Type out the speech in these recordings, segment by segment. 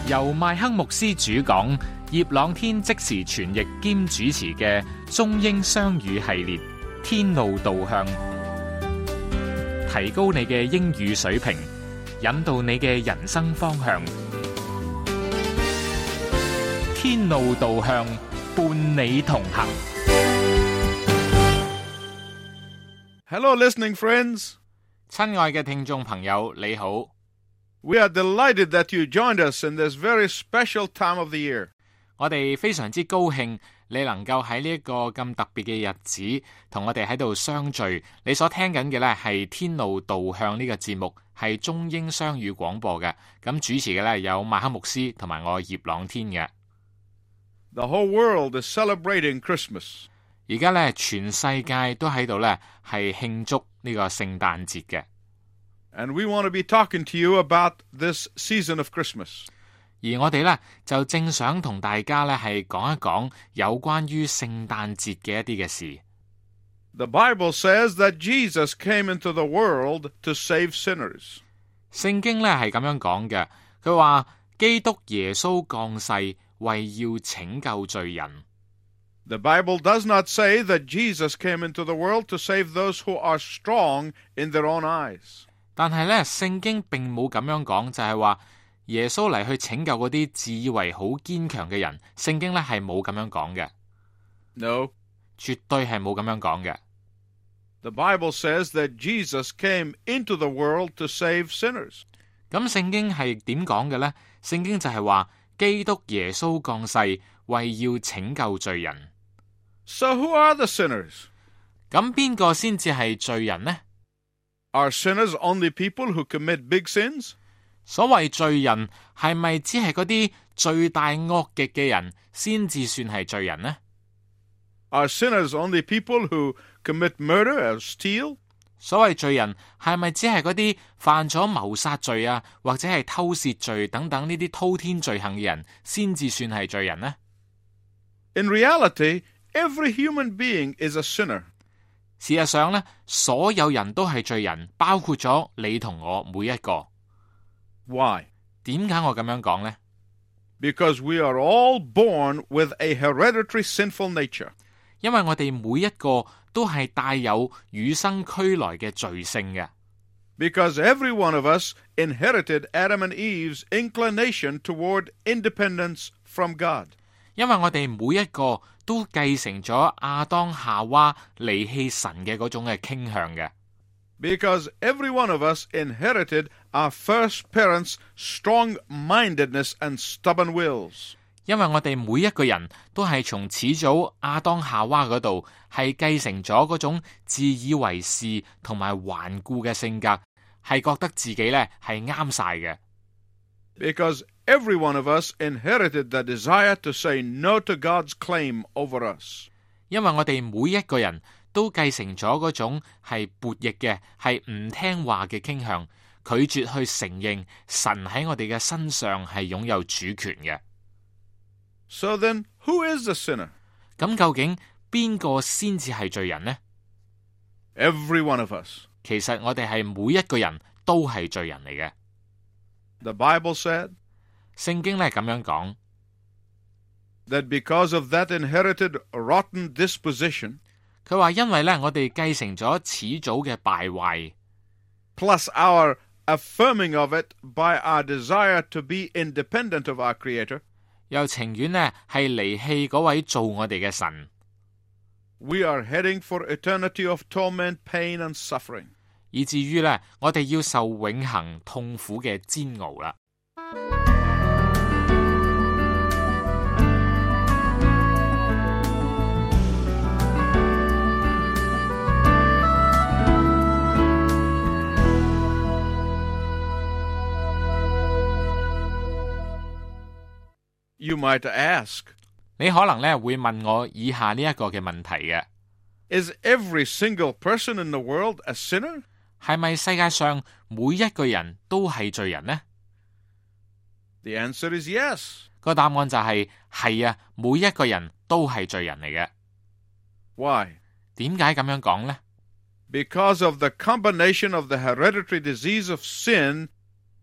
由麥克牧師主講，葉朗天即時傳譯兼主持嘅中英雙語系列《天路導向》，提高你嘅英語水平，引導你嘅人生方向。天路導向，伴你同行。 Hello, listening friends. 親愛嘅聽眾朋友，你好。 We are delighted that you joined us in this very special time of the year. 我哋非常之高興你能夠喺呢一個咁特別嘅日子同我哋喺度相聚。你所聽緊嘅呢係天路導向呢個節目，係中英雙語廣播嘅。咁主持嘅呢有麥克牧師同埋我葉朗天嘅。 The whole world is celebrating Christmas. 而家呢全世界都喺度呢係慶祝呢個聖誕節嘅。 And we want to be talking to you about this season of Christmas. 而我哋呢就正想同大家呢係講一講有關於聖誕節嘅一啲嘅事。 The Bible says that Jesus came into the world to save sinners. 聖經呢係咁樣講嘅，佢話基督耶穌降世為要拯救罪人。 The Bible does not say that Jesus came into the world to save those who are strong in their own eyes. 但係咧，聖經並冇咁樣講，就係話耶穌嚟去拯救嗰啲自以為好堅強嘅人。聖經咧係冇咁樣講嘅。 No. 絕對係冇咁樣講嘅。 The Bible says that Jesus came into the world to save sinners. 咁聖經係點講嘅呢？聖經就係話基督耶穌降世為要拯救罪人。 So who are the sinners? 咁邊個先至係罪人呢？ Are sinners only people who commit big sins? 所謂罪人係咪只係嗰啲罪大惡極嘅人先至算係罪人呢？ Are sinners only people who commit murder or steal? 所謂罪人係咪只係嗰啲犯咗謀殺罪啊，或者係偷竊罪等等呢啲滔天罪行嘅人先至算係罪人呢？ In reality, every human being is a sinner. 事實上呢，所有人都係罪人，包括咗你同我每一個。 Why? 點解我咁樣講呢？ Because we are all born with a hereditary sinful nature. 因為我哋每一個都係帶有與生俱來嘅罪性嘅。 Because every one of us inherited Adam and Eve's inclination toward independence from God. 因為我哋每一個都繼承咗亞當夏娃離棄神嘅嗰種嘅傾向嘅。 Because every one of us inherited our first parents' strong-mindedness and stubborn wills. 因為我哋每一個人都係從始祖亞當夏娃嗰度係繼承咗嗰種自以為是同埋頑固嘅性格，係覺得自己呢係啱晒嘅。 Because every one of us inherited the desire to say no to God's claim over us. 因為我哋每一個人都繼承咗嗰種係悖逆嘅，係唔聽話嘅傾向，拒絕去承認神喺我哋嘅身上係擁有主權嘅。 So then, who is the sinner? 咁究竟邊個先至係罪人呢？ Every one of us. 其實我哋係每一個人都係罪人嚟嘅。 The Bible said 聖經咧咁樣講 that because of that inherited rotten disposition, 佢話因為咧我哋繼承咗始祖嘅敗壞 plus our affirming of it by our desire to be independent of our Creator, 又情願呢係離棄嗰位造我哋嘅神， we are heading for eternity of torment, pain, and suffering. 以至於呢我哋要受永恆痛苦嘅煎熬啦。 You might ask, 你可能呢會問我以下呢一個嘅問題嘅： is every single person in the world a sinner? 係咪世界上每一個人都係罪人呢？ The answer is yes. 個答案就係啊，每一個人都係罪人嚟嘅。 Why? 點解咁樣講呢？ Because of the combination of the hereditary disease of sin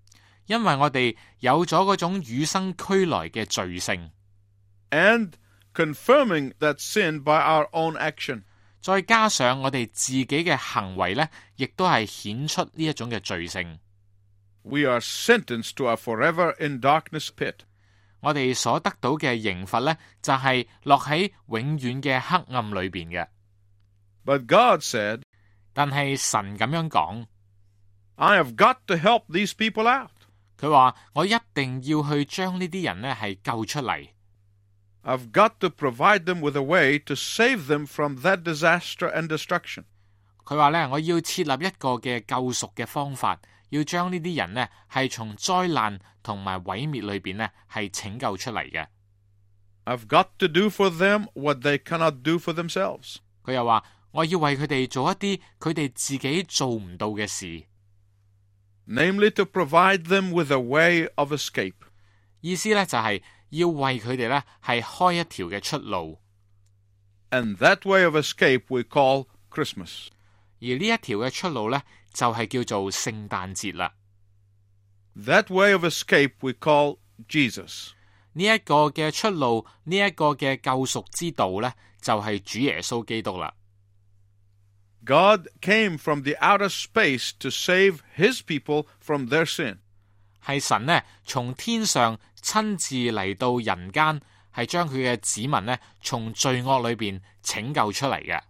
因為我哋有咗嗰種與生俱來嘅罪性， and confirming that sin by our own action. 再加上我哋自己嘅行為呢，亦都係顯出呢一種嘅罪性。 We are sentenced to a forever in darkness pit. 我哋所得到嘅刑罰呢，就係落喺永遠嘅黑暗裏邊嘅。 But God said, 但係神咁樣講， I have got to help these people out. 佢話我一定要去將呢啲人呢係救出嚟。 I've got to provide them with a way to save them from that disaster and destruction. 佢話呢，我要設立一個嘅救贖嘅方法，要將呢啲人呢係從災難同埋毀滅裏邊呢係拯救出嚟嘅。 I've got to do for them what they cannot do for themselves. 佢又話我要為佢哋做一啲佢哋自己做唔到嘅事， Namely, to provide them with a way of escape. 意思呢就係要為佢哋呢係開一條嘅出路， And that way of escape we call Christmas. 而呢一條嘅出路呢，就係叫做聖誕節啦。 That way of escape we call Jesus. 呢一個嘅出路，呢一個嘅救贖之道呢，就係主耶穌基督啦。 God came from the outer space to save his people from their sin. 係神呢從天上親自嚟到人間，係將佢嘅子民呢從罪惡裏邊拯救出嚟嘅。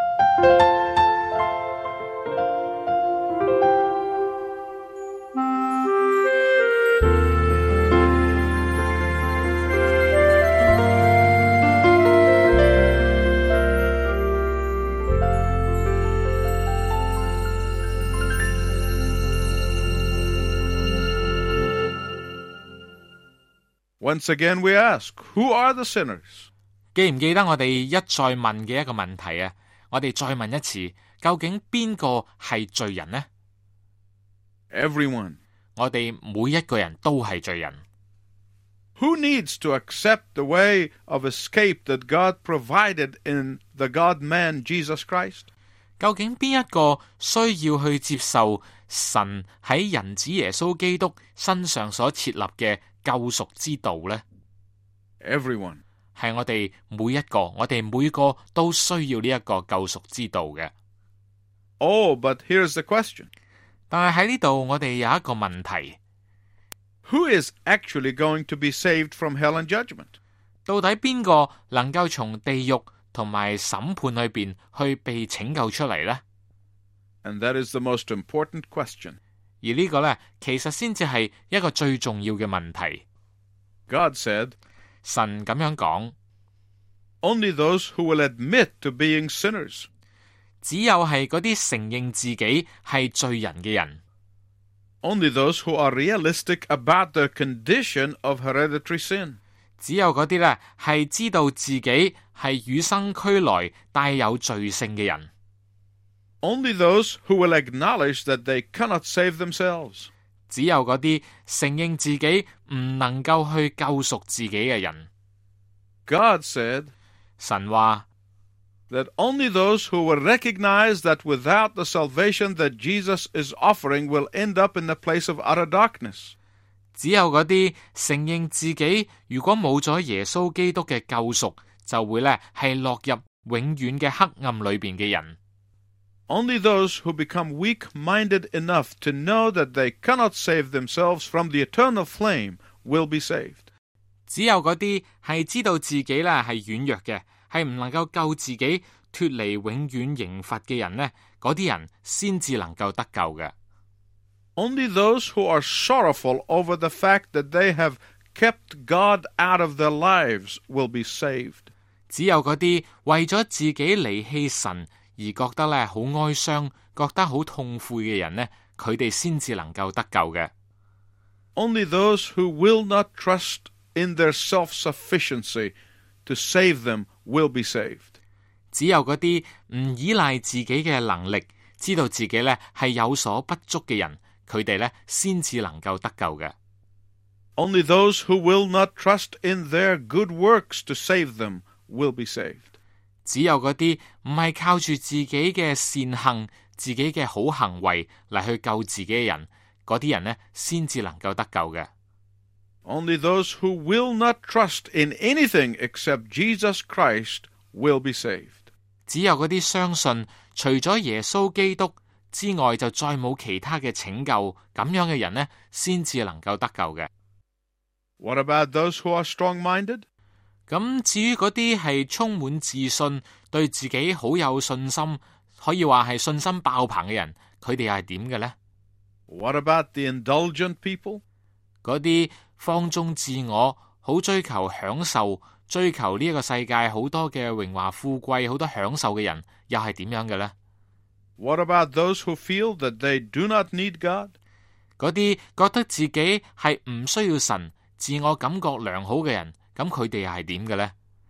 Once again we ask, who are the sinners? 記唔記得我哋一再問嘅一個問題啊？我哋再問一次，究竟邊個係罪人呢？ Everyone. 我哋每一個人都係罪人。 Who needs to accept the way of escape that God provided in the God-man Jesus Christ? 究竟邊一個需要去接受神喺人子耶穌基督身上所設立嘅救贖之道呢？ Everyone. 係我哋每一個，我哋每個都需要呢一個救贖之道嘅。 Oh, but here's the question. 但係喺呢度，我哋有一個問題： Who is actually going to be saved from hell and judgment? 到底邊個能夠從地獄同埋審判裏邊去被拯救出嚟呢？ And that is the most important question. 而呢個呢，其實先至係一個最重要嘅問題。 God said, 神咁樣講， only those who will admit to being sinners. 只有係嗰啲承認自己係罪人嘅人， Only those who are realistic about their condition of hereditary sin. 只有嗰啲呢係知道自己係與生俱來帶有罪性嘅人， Only those who will acknowledge that they cannot save themselves. 只有嗰啲承認自己唔能夠去救贖自己嘅人。 God said 神話 that only those who will recognize that without the salvation that Jesus is offering will end up in the place of utter darkness. 只有嗰啲承認自己如果冇咗耶穌基督嘅救贖，就會呢係落入永遠嘅黑暗裏邊嘅人。 Only those who become weak-minded enough to know that they cannot save themselves from the eternal flame will be saved. 只有嗰啲係知道自己呢係軟弱嘅，係唔能夠救自己脫離永遠刑罰嘅人呢，嗰啲人先至能夠得救嘅。 Only those who are sorrowful over the fact that they have kept God out of their lives will be saved. 只有嗰啲為咗自己離棄神而覺得呢好哀傷、覺得好痛悔嘅人呢，佢哋先至能夠得救嘅。 Only those who will not trust in their self-sufficiency to save them will be saved. 只有嗰啲唔依賴自己嘅能力，知道自己呢係有所不足嘅人，佢哋呢先至能夠得救嘅。 Only those who will not trust in their good works to save them will be saved. 只有嗰啲唔係靠住自己嘅善行、自己嘅好行為嚟去救自己嘅人， 嗰啲人呢先至能夠得救嘅。 Only those who will not trust in anything except Jesus Christ will be saved. 只有嗰啲相信除咗耶穌基督之外就再冇其他嘅拯救咁樣嘅人呢，先至能夠得救嘅。 What about those who are strong-minded? 咁至於嗰啲係充滿自信，對自己好有信心，可以話係信心爆棚嘅人，佢哋又係點嘅呢？ What about the indulgent people? 嗰啲放縱自我，好追求享受，追求呢一個世界好多嘅榮華富貴，好多享受嘅人，又係點樣嘅呢？ What about those who feel that they do not need God? 嗰啲覺得自己係唔需要神，自我感覺良好嘅人，咁佢哋又係點嘅呢？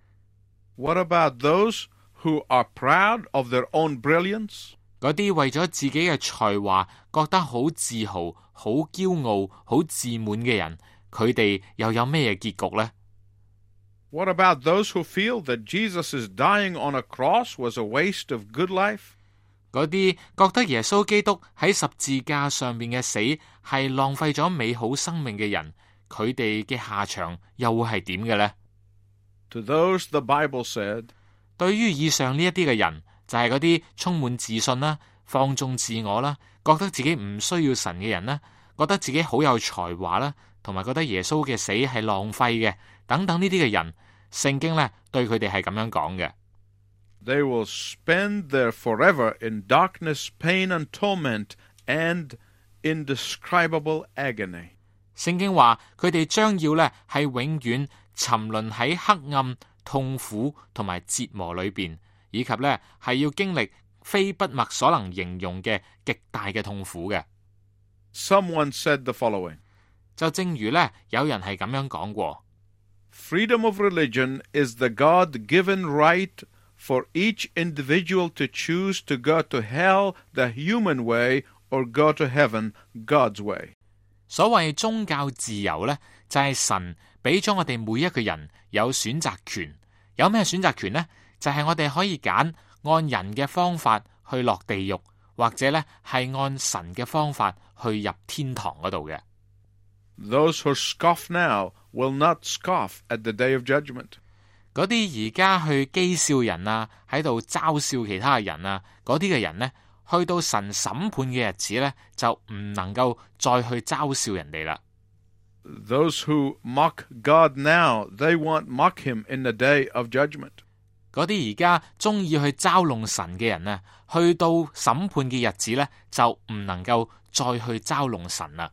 What about those who are proud of their own brilliance? 嗰啲為咗自己嘅才華覺得好自豪、好驕傲、好自滿嘅人，佢哋又有咩結局呢？ What about those who feel that Jesus' dying on a cross was a waste of good life? 嗰啲覺得耶穌基督喺十字架上面嘅死係浪費咗美好生命嘅人，佢哋嘅下場又會係點嘅呢？ To those, the Bible said, 對於以上呢一啲嘅人，就係嗰啲充滿自信啦、放縱自我啦、覺得自己唔需要神嘅人啦、覺得自己好有才華啦，同埋覺得耶穌嘅死係浪費嘅，等等呢啲嘅人，聖經呢對佢哋係咁樣講嘅。 They will spend their forever in darkness, pain, and torment, and indescribable agony. 聖經話佢哋將要呢係永遠沉淪喺黑暗、痛苦同埋折磨裏邊，以及呢係要經歷非筆墨所能形容嘅極大嘅痛苦嘅。 Someone said the following, 就正如呢有人係咁樣講過 Freedom of religion is the God-given right for each individual to choose to go to hell the human way or go to heaven God's way. 所謂宗教自由呢，就係神俾咗我哋每一個人有選擇權。有咩選擇權呢？就係我哋可以揀按人嘅方法去落地獄，或者呢係按神嘅方法去入天堂嗰度嘅。 Those who scoff now will not scoff at the day of judgment. 嗰啲而家去譏笑人啊，喺度嘲笑其他嘅人啊，嗰啲嘅人呢，去到神審判嘅日子呢，就唔能夠再去嘲笑人哋啦。 Those who mock God now, they won't mock him in the day of judgment. 嗰啲而家中意去嘲弄神嘅人啊，去到審判嘅日子呢，就唔能夠再去嘲弄神啦。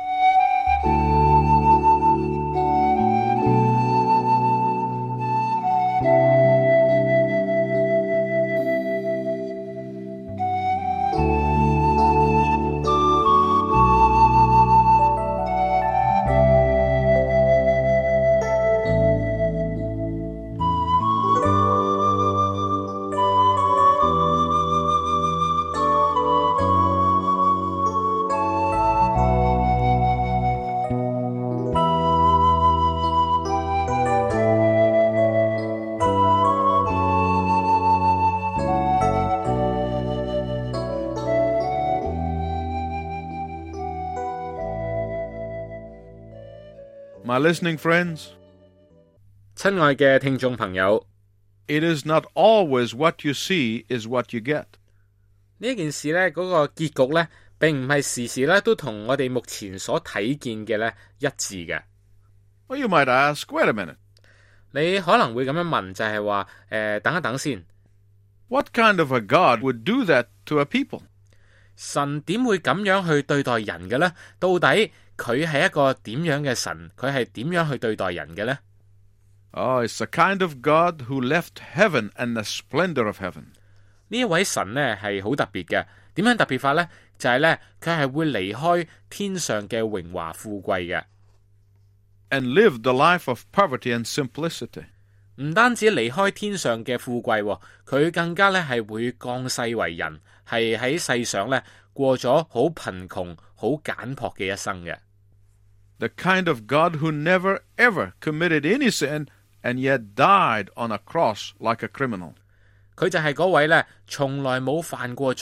My listening friends, 親愛嘅聽眾朋友， it is not always what you see is what you get. 呢件事呢，嗰個結局呢，並唔係時時呢都同我哋目前所睇見嘅呢一致嘅。 Well, you might ask, wait a minute. 你可能會咁樣問，就係話等一等先， What kind of a God would do that to a people? 神點會咁樣去對待人嘅呢？到底佢係一個點樣嘅神？佢係點樣去對待人嘅呢？ Oh, it's the kind of God who left heaven and the splendor of heaven. 呢一位神呢係好特別嘅，點樣特別法呢？就係呢，佢係會離開天上嘅榮華富貴嘅， and lived the life of poverty and simplicity. 唔單止離開天上嘅富貴，佢更加呢係會降世為人，係喺世上呢過咗好貧窮、好簡樸嘅一生嘅。 The kind of God who never ever committed any sin and yet died on a cross like a criminal. 佢就係嗰位呢，從來冇犯過罪，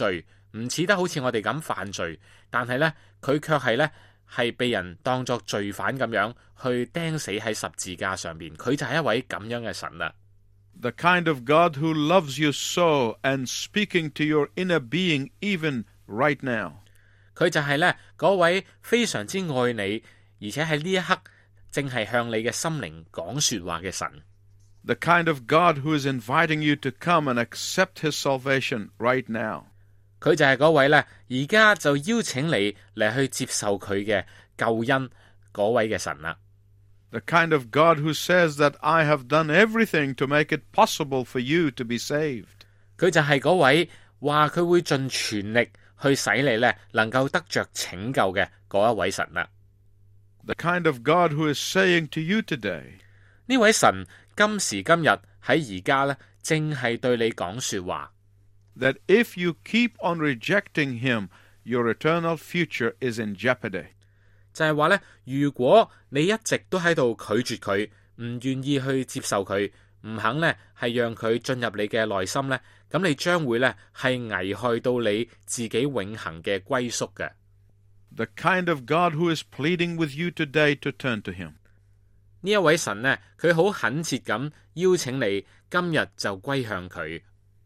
唔似得好似我哋咁犯罪，但係呢，佢卻係呢，係被人當作罪犯咁樣去釘死喺十字架上面。佢就係一位咁樣嘅神啦。 The kind of God who loves you so and speaking to your inner being even right now. 佢就係呢嗰位非常之愛你，而且喺呢一刻正係向你嘅心靈講說話嘅神。 The kind of God who is inviting you to come and accept His salvation right now. 佢就係嗰位呢，而家就邀請你嚟去接受佢嘅救恩嗰位嘅神啦。 The kind of God who says that I have done everything to make it possible for you to be saved. 佢就係嗰位話佢會盡全力去使你呢能夠得着拯救嘅嗰一位神啦。 The kind of God who is saying to you today, 呢位神今時今日喺而家呢，正係對你講說話。 that if you keep on rejecting Him, your eternal future is in jeopardy. 就係話呢，如果你一直都喺度拒絕佢，唔願意去接受佢，唔肯呢係讓佢進入你嘅內心呢，咁你將會呢係危害到你自己永恆嘅歸宿嘅。 The kind of God who is pleading with you today to turn to Him. 呢一位神呢，佢好懇切咁邀請你今日就歸向佢。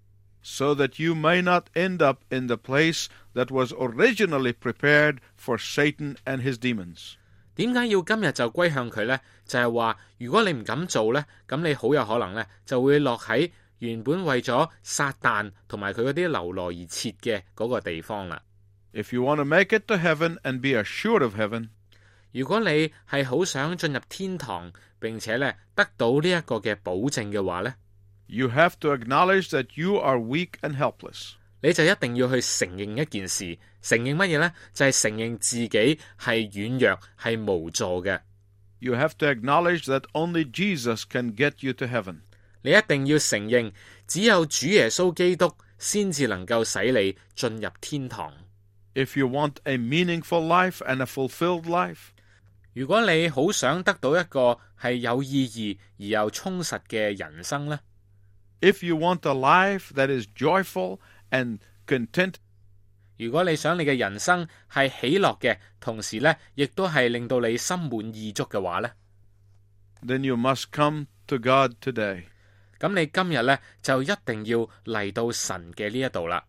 So that you may not end up in the place that was originally prepared for Satan and his demons. 點解要今日就歸向佢呢？就係話，如果你唔敢做呢，咁你好有可能呢就會落喺原本為咗撒旦同埋佢嗰啲流羅而設嘅嗰個地方啦。 If you want to make it to heaven and be assured of heaven, 如果你係好想進入天堂，並且呢得到呢一個嘅保證嘅話呢， you have to acknowledge that you are weak and helpless. 你就一定要去承認一件事，承認乜嘢呢？就係承認自己係軟弱、係無助嘅。 You have to acknowledge that only Jesus can get you to heaven. 你一定要承認，只有主耶穌基督先至能夠使你進入天堂。 If you want a meaningful life and a fulfilled life, 如果你好想得到一個係有意義而又充實嘅人生呢， if you want a life that is joyful and content, 如果你想你嘅人生係喜樂嘅，同時呢亦都係令到你心滿意足嘅話呢， then you must come to God today. 咁你今日呢就一定要嚟到神嘅呢一度啦。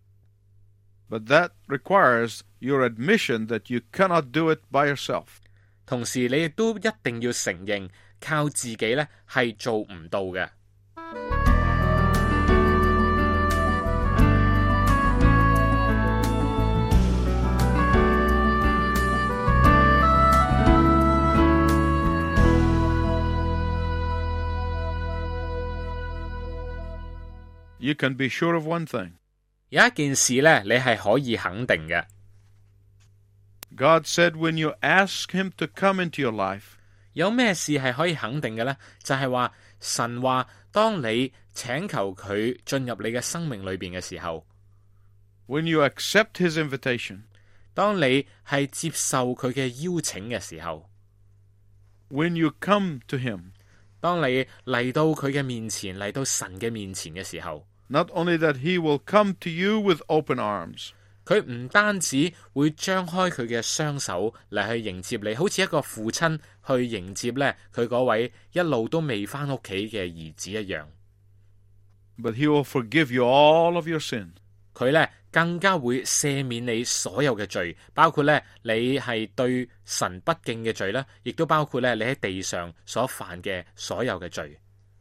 But that requires your admission that you cannot do it by yourself. 同時你亦都一定要承認，靠自己呢係做唔到嘅。 You can be sure of one thing. 有一件事呢，你係可以肯定嘅。 God said when you ask Him to come into your life, 有咩事係可以肯定嘅呢？就係話神話，當你請求佢進入你嘅生命裏邊嘅時候， when you accept His invitation, 當你係接受佢嘅邀請嘅時候， when you come to Him, 當你嚟到佢嘅面前，嚟到神嘅面前嘅時候， not only that He will come to you with open arms, 佢唔單止會張開佢嘅雙手嚟去迎接你，好似一個父親去迎接呢佢嗰位一路都未翻屋企嘅兒子一樣， but He will forgive you all of your sin. 佢呢更加會赦免你所有嘅罪，包括呢你係對神不敬嘅罪啦，亦都包括呢你喺地上所犯嘅所有嘅罪。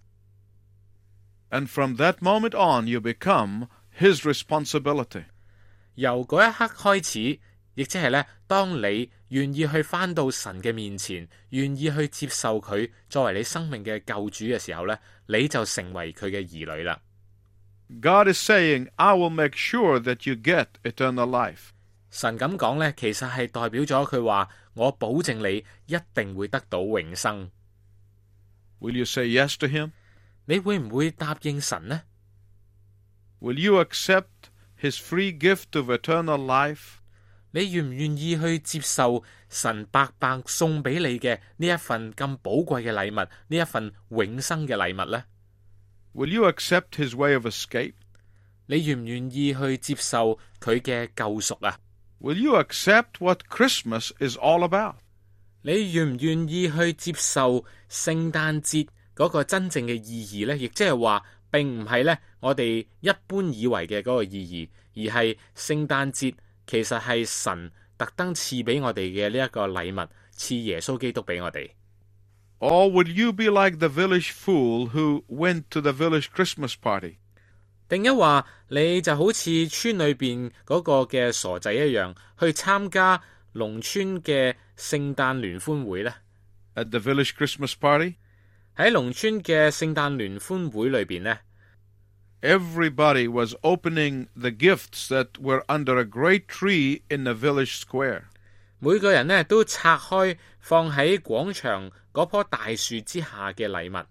And from that moment on, you become His responsibility. 由嗰一刻開始，亦即係呢，當你願意去返到神嘅面前，願意去接受佢作為你生命嘅救主嘅時候呢，你就成為佢嘅兒女啦。 God is saying, I will make sure that you get eternal life. 神咁講呢，其實係代表咗佢話，我保證你一定會得到永生。 Will you say yes to Him? 你會唔會答應神呢？ Will you accept His free gift of eternal life? 你願唔願意去接受神白白送俾你嘅呢一份咁寶貴嘅禮物，呢一份永生嘅禮物呢？ Will you accept His way of escape? 你願唔願意去接受佢嘅救贖啊？ Will you accept what Christmas is all about? 你願唔願意去接受聖誕節嗰個真正嘅意義呢？亦即係話並唔係呢我哋一般以為嘅嗰個意義，而係聖誕節其實係神特登賜俾我哋嘅呢一個禮物，賜耶穌基督俾我哋。 Or would you be like the village fool who went to the village Christmas party? 定一話你就好似村裏邊嗰個嘅傻仔一樣，去參加農村嘅聖誕聯歡會呢？ At the village Christmas party, 喺農村嘅聖誕聯歡會裏邊呢， everybody was opening the gifts that were under a great tree in the village square. 每個人呢都拆開放喺廣場嗰棵大樹之下嘅禮物。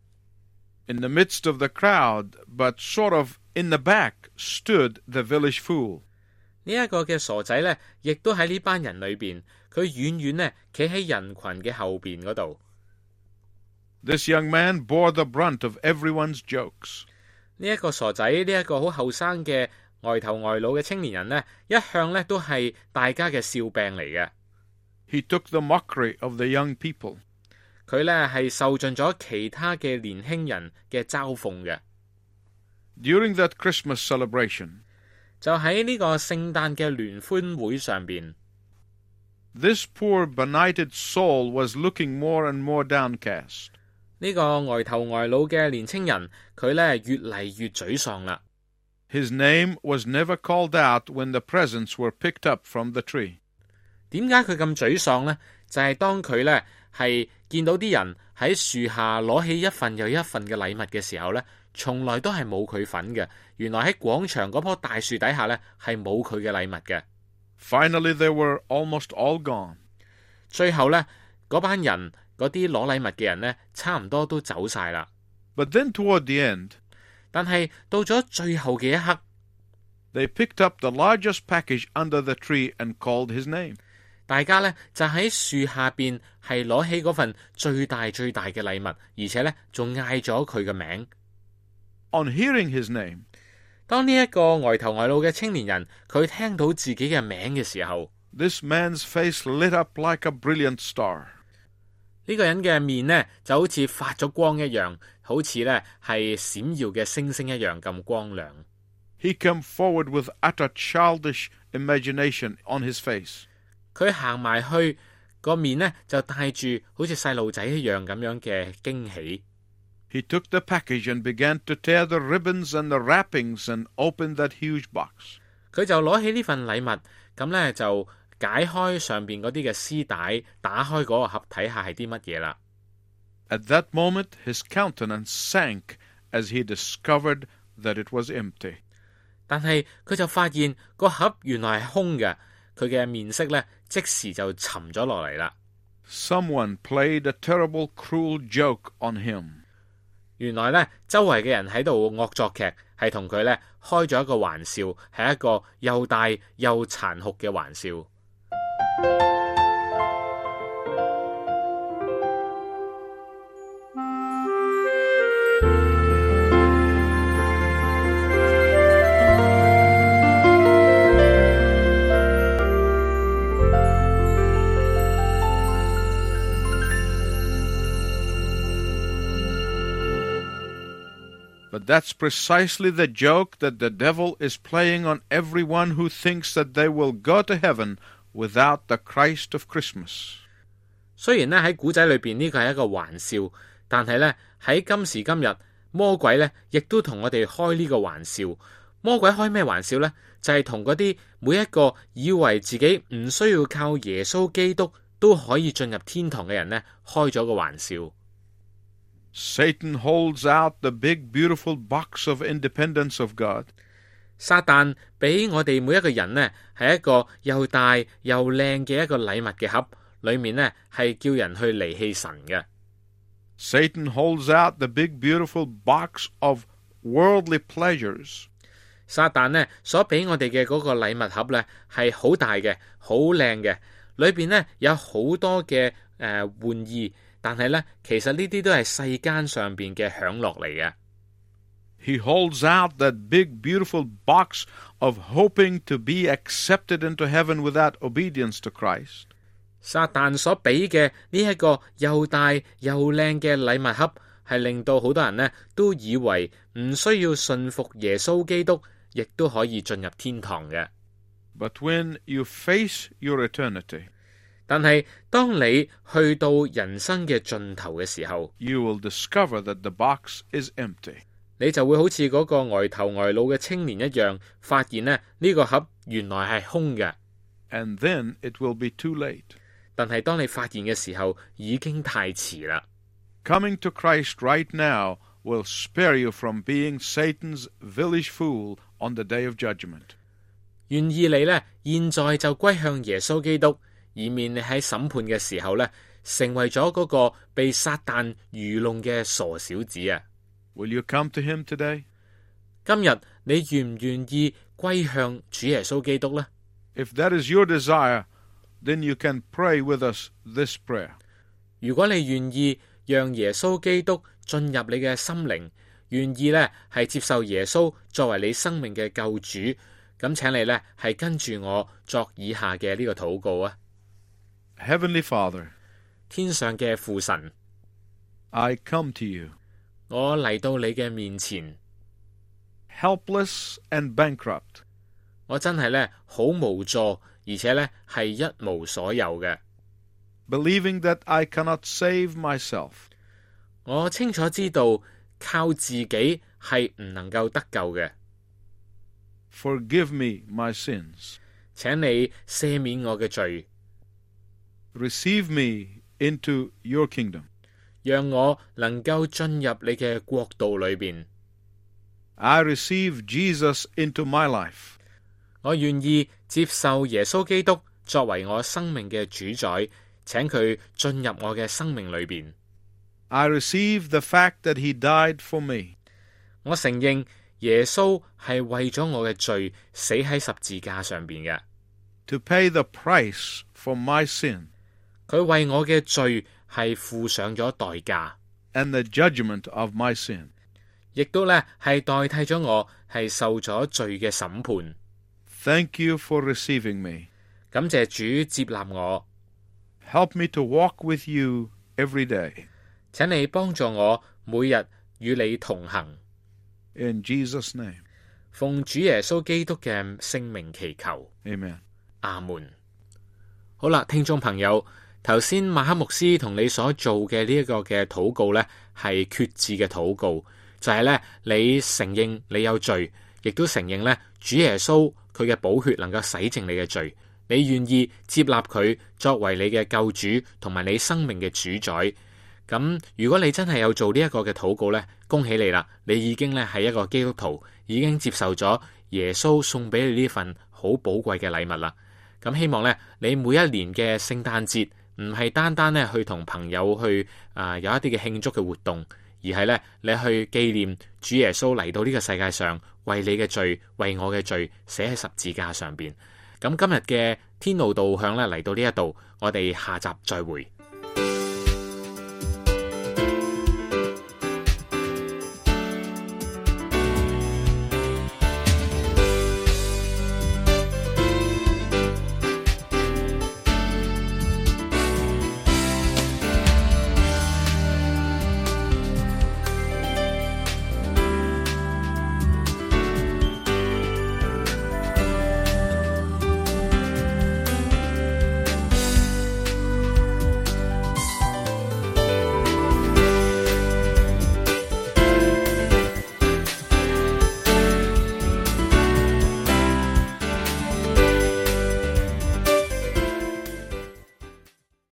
In the midst of the crowd, but sort of in the back, stood the village fool. 呢一個嘅傻仔呢，亦都喺呢班人裏邊，佢遠遠呢企喺人群嘅後邊嗰度。 This young man bore the brunt of everyone's jokes. 呢一個傻仔，呢一個好後生嘅呆頭呆腦嘅青年人呢，一向呢都係大家嘅笑柄嚟嘅。 He took the mockery of the young people. 佢呢係受盡咗其他嘅年輕人嘅嘲諷嘅。 During that Christmas celebration, 就喺呢個聖誕嘅聯歡會上邊， this poor benighted soul was looking more and more downcast. 呢個呆頭呆腦嘅年青人，佢呢越嚟越沮喪啦。 His name was never called out when the presents were picked up from the tree. 點解佢咁沮喪呢？就係當佢呢係見到啲人喺樹下攞起一份又一份嘅禮物嘅時候呢，從來都係冇佢份嘅。原來喺廣場嗰棵大樹底下呢，係冇佢嘅禮物嘅。 Finally, they were almost all gone. 最後呢，嗰班人嗰啲攞禮物嘅人呢，差唔多都走晒啦。 But then toward the end, 但係到咗最後嘅一刻， they picked up the largest package under the tree and called his name. 大家呢就喺樹下邊係攞起嗰份最大嘅禮物，而且呢仲嗌咗佢嘅名。 On hearing his name, 當呢一個呆頭呆腦嘅青年人佢聽到自己嘅名嘅時候， this man's face lit up like a brilliant star. 呢個人嘅面呢就好似發咗光一樣，好似呢係閃耀嘅星星一樣咁光亮。 He came forward with utter childish imagination on his face. 佢行埋去個面呢就帶住好似細路仔一樣咁樣嘅驚喜。 He took the package and began to tear the ribbons and the wrappings and opened that huge box. 佢就攞起呢份禮物，咁呢就解開上邊嗰啲嘅絲帶，打開嗰個盒睇下係啲乜嘢啦。 At that moment, his countenance sank as he discovered that it was empty. 但係佢就發現個盒原來係空嘅，佢嘅面色呢即時就沉咗落嚟啦。 Someone played a terrible, cruel joke on him. 原來呢，周圍嘅人喺度惡作劇，係同佢呢開咗一個玩笑，係一個又大又殘酷嘅玩笑。 But that's precisely the joke that the devil is playing on everyone who thinks that they will go to heaven without the Christ of Christmas. 雖然呢喺古仔裏邊呢個係一個玩笑，但係呢喺今時今日，魔鬼呢亦都同我哋開呢個玩笑。魔鬼開咩玩笑呢？就係同嗰啲每一個以為自己唔需要靠耶穌基督都可以進入天堂嘅人呢，開咗個玩笑。 Satan holds out the big beautiful box of independence of God. 撒旦俾我哋每一個人呢，係一個又大又靚嘅一個禮物嘅盒，裏面呢係叫人去離棄神嘅。 Satan holds out the big beautiful box of worldly pleasures. 撒旦呢所俾我哋嘅嗰個禮物盒呢，係好大嘅，好靚嘅，裏邊呢有好多嘅玩意。但係呢，其實呢啲都係世間上邊嘅享樂嚟嘅。 He holds out that big, beautiful box of hoping to be accepted into heaven without obedience to Christ. 撒旦所俾嘅呢一個又大又靚嘅禮物盒，係令到好多人呢都以為唔需要信服耶穌基督，亦都可以進入天堂嘅。 But when you face your eternity, 但係當你去到人生嘅盡頭嘅時候， you will discover that the box is empty. 你就會好似嗰個呆頭呆腦嘅青年一樣，發現呢個盒原來係空嘅。 And then it will be too late. 但係當你發現嘅時候，已經太遲啦。 Coming to Christ right now will spare you from being Satan's village fool on the day of judgment. 願意你呢，現在就歸向耶穌基督，以免你喺審判嘅時候呢，成為咗嗰個被撒旦愚弄嘅傻小子啊！ Will you come to him today? 今日你願唔願意歸向主耶穌基督呢？ If that is your desire, then you can pray with us this prayer. 如果你願意讓耶穌基督進入你嘅心靈，願意呢係接受耶穌作為你生命嘅救主，咁請你呢係跟住我作以下嘅呢個禱告啊！ Heavenly Father, 天上嘅父神， I come to you, 我嚟到你嘅面前， helpless and bankrupt. 我真係呢好無助，而且呢係一無所有嘅。 believing that I cannot save myself. 我清楚知道靠自己係唔能夠得救嘅。 Forgive me my sins. 請你赦免我嘅罪， Receive me into your kingdom. 讓我能夠進入你嘅國度裏邊。 I receive Jesus into my life. 我願意接受耶穌基督作為我生命嘅主宰，請佢進入我嘅生命裏邊。 I receive the fact that he died for me. 我承認耶穌係為咗我嘅罪死喺十字架上邊嘅， to pay the price for my sin 佢為我嘅罪係付上咗代價， and the judgment of my sin. 亦都咧係代替咗我係受咗罪嘅審判。 Thank you for receiving me. 感謝主接納我， Help me to walk with you every day. 請你幫助我每日與你同行。 In Jesus' name, 奉主耶穌基督嘅聖名祈求， amen. 阿門。好啦，聽眾朋友，頭先馬克牧師同你所做嘅呢一個嘅禱告呢，係決志嘅禱告，就係呢：你承認你有罪，亦都承認呢主耶穌佢嘅寶血能夠洗淨你嘅罪，你願意接納佢作為你嘅救主同埋你生命嘅主宰。咁如果你真係有做呢一個嘅禱告呢，恭喜你啦！你已經呢係一個基督徒，已經接受咗耶穌送俾你呢份好寶貴嘅禮物啦。咁希望呢，你每一年嘅聖誕節唔係單單呢去同朋友去有一啲嘅慶祝嘅活動，而係呢，你去紀念主耶穌嚟到呢個世界上，為你嘅罪，為我嘅罪，寫喺十字架上邊。咁今日嘅天路導向呢嚟到呢一度，我哋下集再會。